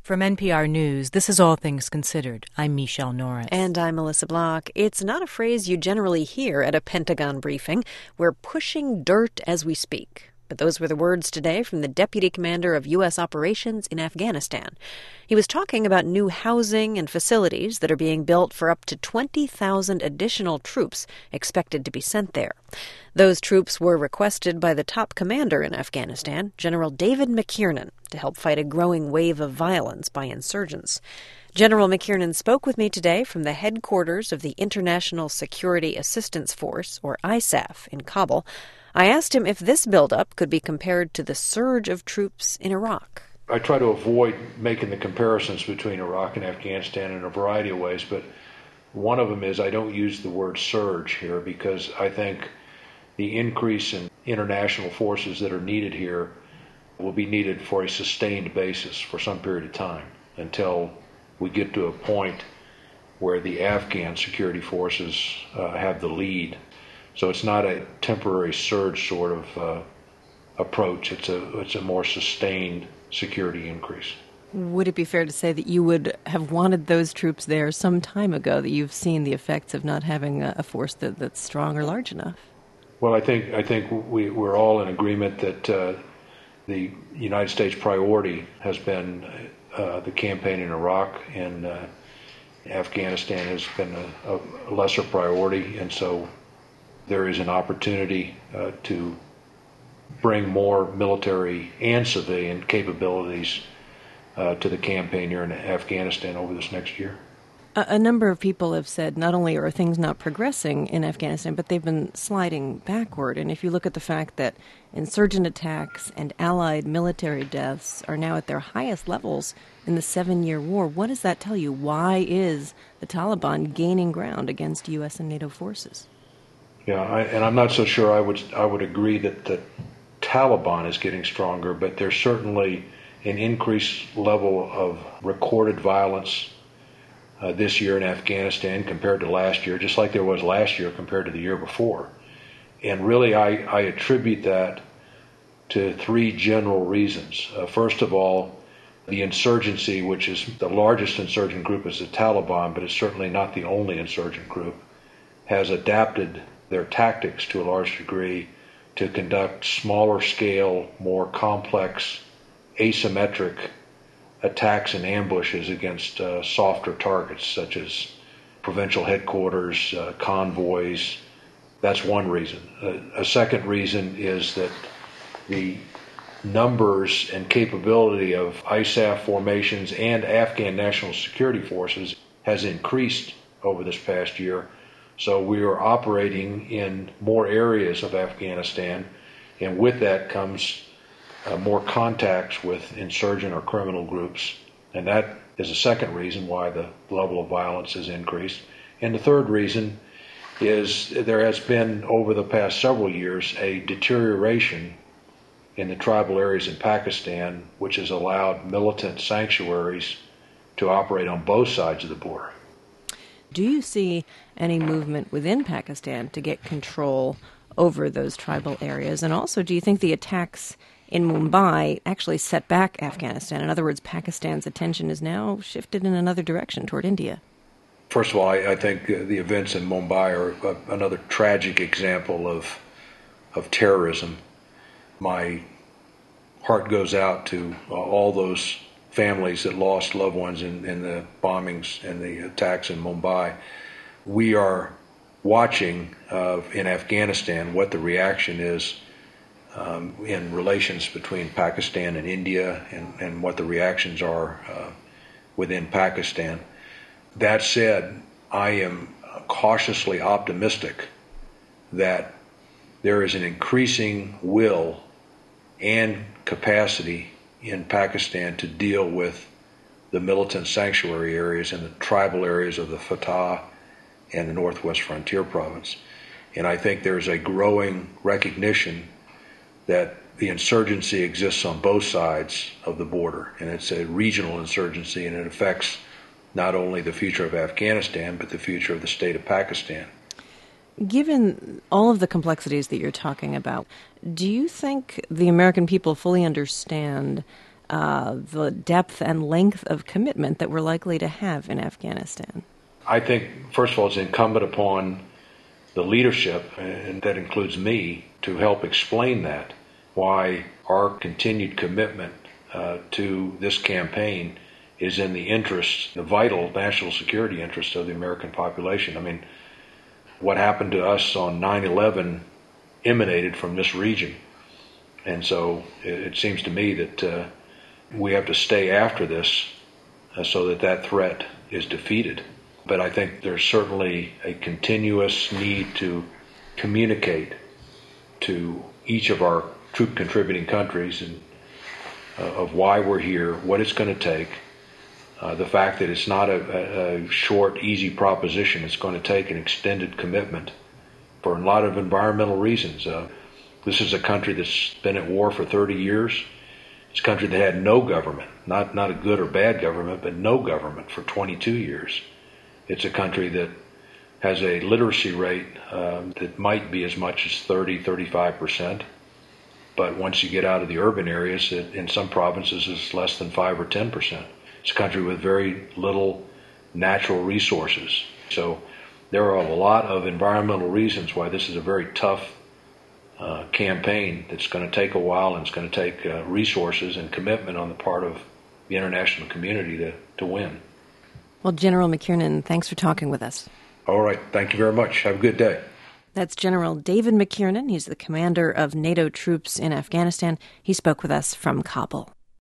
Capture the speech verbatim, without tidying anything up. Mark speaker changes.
Speaker 1: From N P R News, this is All Things Considered. I'm Michelle Norris.
Speaker 2: And I'm Melissa Block. It's not a phrase you generally hear at a Pentagon briefing. We're pushing dirt as we speak. But those were the words today from the Deputy Commander of U S Operations in Afghanistan. He was talking about new housing and facilities that are being built for up to twenty thousand additional troops expected to be sent there. Those troops were requested by the top commander in Afghanistan, General David McKiernan, to help fight a growing wave of violence by insurgents. General McKiernan spoke with me today from the headquarters of the International Security Assistance Force, or I S A F, in Kabul. I asked him if this buildup could be compared to the surge of troops in Iraq.
Speaker 3: I try to avoid making the comparisons between Iraq and Afghanistan in a variety of ways, but one of them is I don't use the word surge here because I think the increase in international forces that are needed here will be needed for a sustained basis for some period of time until we get to a point where the Afghan security forces uh, have the lead. So it's not a temporary surge sort of uh, approach. It's a it's a more sustained security increase.
Speaker 2: Would it be fair to say that you would have wanted those troops there some time ago, that you've seen the effects of not having a force that, that's strong or large enough?
Speaker 3: Well, I think I think we, we're all in agreement that uh, the United States priority has been uh, the campaign in Iraq, and uh, Afghanistan has been a, a lesser priority, and so there is an opportunity uh, to bring more military and civilian capabilities uh, to the campaign here in Afghanistan over this next year.
Speaker 2: A, a number of people have said not only are things not progressing in Afghanistan, but they've been sliding backward. And if you look at the fact that insurgent attacks and allied military deaths are now at their highest levels in the seven-year war, what does that tell you? Why is the Taliban gaining ground against U S and NATO forces?
Speaker 3: Yeah, I, and I'm not so sure I would I would agree that the Taliban is getting stronger, but there's certainly an increased level of recorded violence uh, this year in Afghanistan compared to last year, just like there was last year compared to the year before. And really, I, I attribute that to three general reasons. Uh, first of all, the insurgency, which is the largest insurgent group, is the Taliban, but it's certainly not the only insurgent group, has adapted their tactics to a large degree to conduct smaller scale, more complex, asymmetric attacks and ambushes against uh, softer targets such as provincial headquarters, uh, convoys. That's one reason. Uh, a second reason is that the numbers and capability of I S A F formations and Afghan National Security Forces has increased over this past year. So we are operating in more areas of Afghanistan, and with that comes uh, more contacts with insurgent or criminal groups. And that is the second reason why the level of violence has increased. And the third reason is there has been, over the past several years, a deterioration in the tribal areas in Pakistan, which has allowed militant sanctuaries to operate on both sides of the border.
Speaker 2: Do you see any movement within Pakistan to get control over those tribal areas? And also, do you think the attacks in Mumbai actually set back Afghanistan? In other words, Pakistan's attention is now shifted in another direction, toward India.
Speaker 3: First of all, I, I think the events in Mumbai are a, another tragic example of of terrorism. My heart goes out to uh, all those families that lost loved ones in, in the bombings and the attacks in Mumbai. We are watching uh, in Afghanistan what the reaction is um, in relations between Pakistan and India, and, and what the reactions are uh, within Pakistan. That said, I am cautiously optimistic that there is an increasing will and capacity in Pakistan to deal with the militant sanctuary areas and the tribal areas of the Fatah and the Northwest Frontier Province. And I think there's a growing recognition that the insurgency exists on both sides of the border, and it's a regional insurgency, and it affects not only the future of Afghanistan, but the future of the state of Pakistan.
Speaker 2: Given all of the complexities that you're talking about, do you think the American people fully understand uh, the depth and length of commitment that we're likely to have in Afghanistan?
Speaker 3: I think, first of all, it's incumbent upon the leadership, and that includes me, to help explain that, why our continued commitment uh, to this campaign is in the interest, the vital national security interest of the American population. I mean, what happened to us on nine eleven emanated from this region. And so it, it seems to me that uh, we have to stay after this uh, so that that threat is defeated. But I think there's certainly a continuous need to communicate to each of our troop contributing countries and uh, of why we're here, what it's going to take, uh, the fact that it's not a, a short, easy proposition. It's going to take an extended commitment for a lot of environmental reasons. Uh, this is a country that's been at war for thirty years. It's a country that had no government, not, not a good or bad government, but no government for twenty-two years. It's a country that has a literacy rate um, that might be as much as thirty, thirty-five percent. But once you get out of the urban areas, it, in some provinces it's less than five or ten percent. It's a country with very little natural resources. So there are a lot of environmental reasons why this is a very tough uh, campaign that's going to take a while, and it's going to take uh, resources and commitment on the part of the international community to, to win.
Speaker 2: Well, General McKiernan, thanks for talking with us.
Speaker 3: All right. Thank you very much. Have a good day.
Speaker 2: That's General David McKiernan. He's the commander of NATO troops in Afghanistan. He spoke with us from Kabul.